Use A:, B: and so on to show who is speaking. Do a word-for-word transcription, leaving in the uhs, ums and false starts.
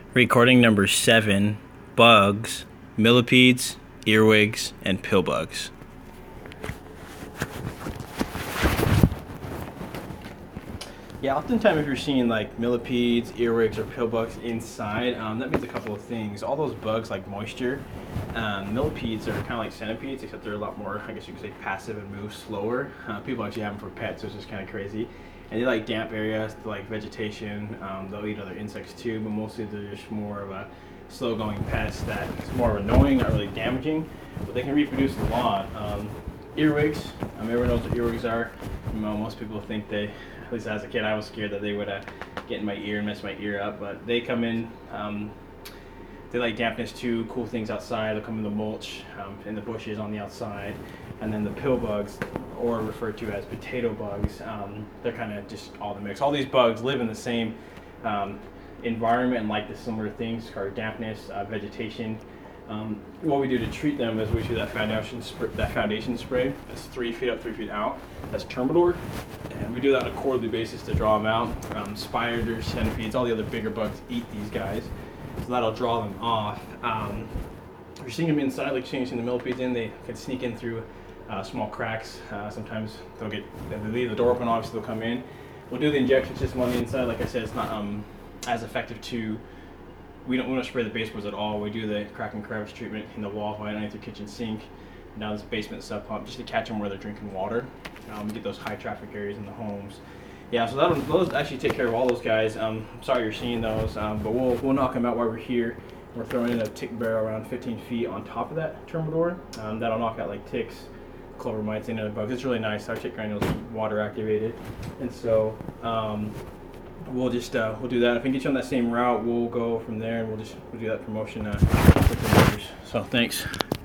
A: Recording number seven, bugs, millipedes, earwigs, and pillbugs. Yeah, oftentimes if you're seeing like millipedes, earwigs, or pillbugs inside, um, that means a couple of things. All those bugs like moisture. Um, millipedes are kind of like centipedes, except they're a lot more, I guess you could say, passive and move slower. Uh, people actually have them for pets, which is kind of crazy. And they like damp areas, they like vegetation. Um, they'll eat other insects too, but mostly they're just more of a slow-going pest that's more annoying, not really damaging, but they can reproduce a lot. Um, earwigs, um, everyone knows what earwigs are. You know, most people think they, at least as a kid, I was scared that they would uh, get in my ear and mess my ear up, but they come in, um, they like dampness too, cool things outside. They'll come in the mulch, um, in the bushes on the outside. And then the pill bugs, or referred to as potato bugs, um, they're kind of just all the mix. All these bugs live in the same um, environment and like the similar things, or dampness, uh, vegetation. Um, what we do to treat them is we do that foundation, sp that foundation spray. That's three feet up, three feet out. That's Termador, and we do that on a quarterly basis to draw them out. Um, spiders, centipedes, all the other bigger bugs eat these guys, so that'll draw them off. Um, if you're seeing them inside, like you're seeing the millipedes in, they can sneak in through uh, small cracks. Uh, sometimes they'll get, if they leave the door open, obviously they'll come in. We'll do the injection system on the inside. Like I said, it's not um, as effective to. We don't want to spray the baseboards at all. We do the crack and crevice treatment in the wall right underneath the kitchen sink, down this basement sub pump, just to catch them where they're drinking water. Um, get those high traffic areas in the homes. Yeah, so that'll, those actually take care of all those guys. Um, I'm sorry you're seeing those, um, but we'll we'll knock them out while we're here. We're throwing in a tick barrel around fifteen feet on top of that Termador. Um, that'll knock out like ticks, clover mites, and other bugs. It's really nice. Our tick granules water activated, and so. Um, We'll just uh, we'll do that. If we can get you on that same route, we'll go from there, and we'll just we'll do that promotion uh, with the neighbors. So thanks.